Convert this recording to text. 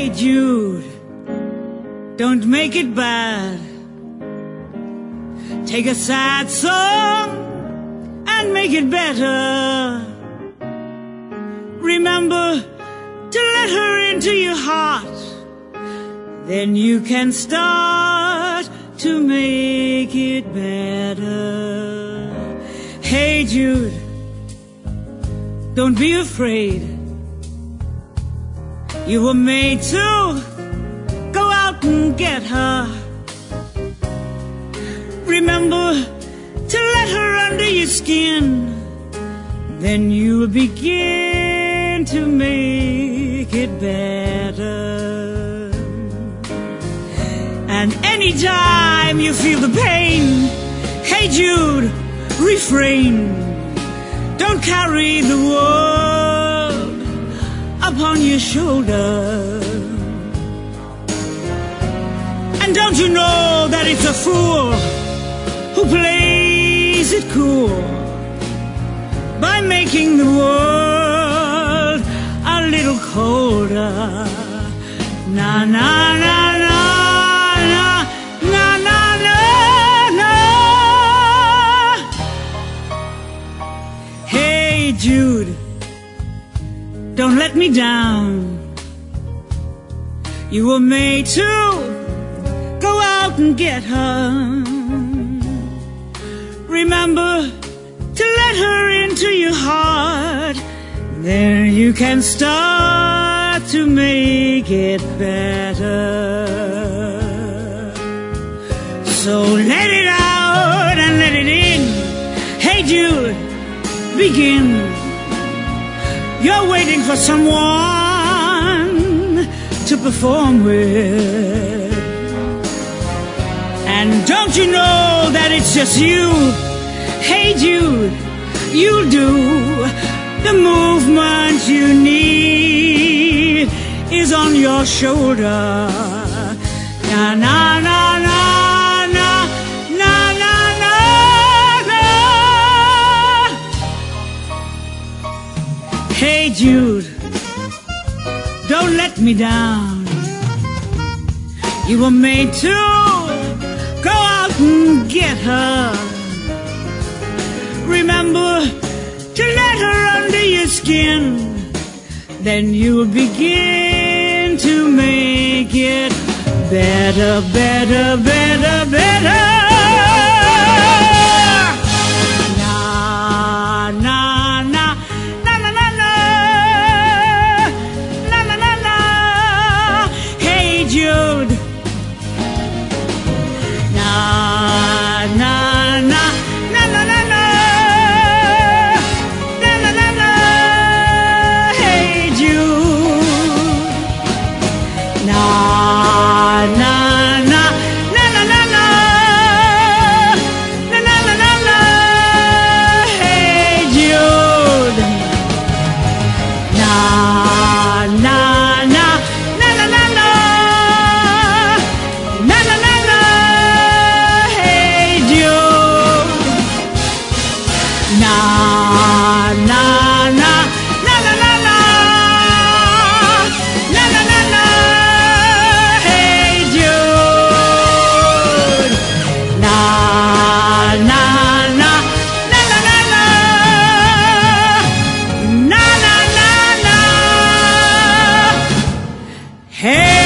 Hey Jude, don't make it bad. Take a sad song and make it better. Remember to let her into your heart, then you can start to make it better. Hey Jude, don't be afraid. You were made to go out and get her. Remember to let her under your skin, then you'll begin to make it better. And anytime you feel the pain, hey Jude, refrain. Don't carry the world upon your shoulder. And don't you know that it's a fool who plays it cool by making the world a little colder? Na na na na na na na na na. Hey Jude, don't let me down. You were made to go out and get her. Remember to let her into your heart, then you can start to make it better. So let it out and let it in. Hey Jude, begin. You're waiting for someone to perform with. And don't you know that it's just you? Hey Jude, you'll do the movement you need is on your shoulder. Na na na na na na na na. Hey Jude, don't let me down. You were made to go out and get her. Remember to let her under your skin, then you'll begin to make it better, better, better, better. Na na na na na na na na na na. Hey Jude. Na na na na na na na na na na na. Hey Jude. Na na na na na na na na na na na. Hey Jude. Na na na na na na na na na na na. Na na na na na na na na na na na. Hey Jude. Na na na na na na na na na na na. Hey.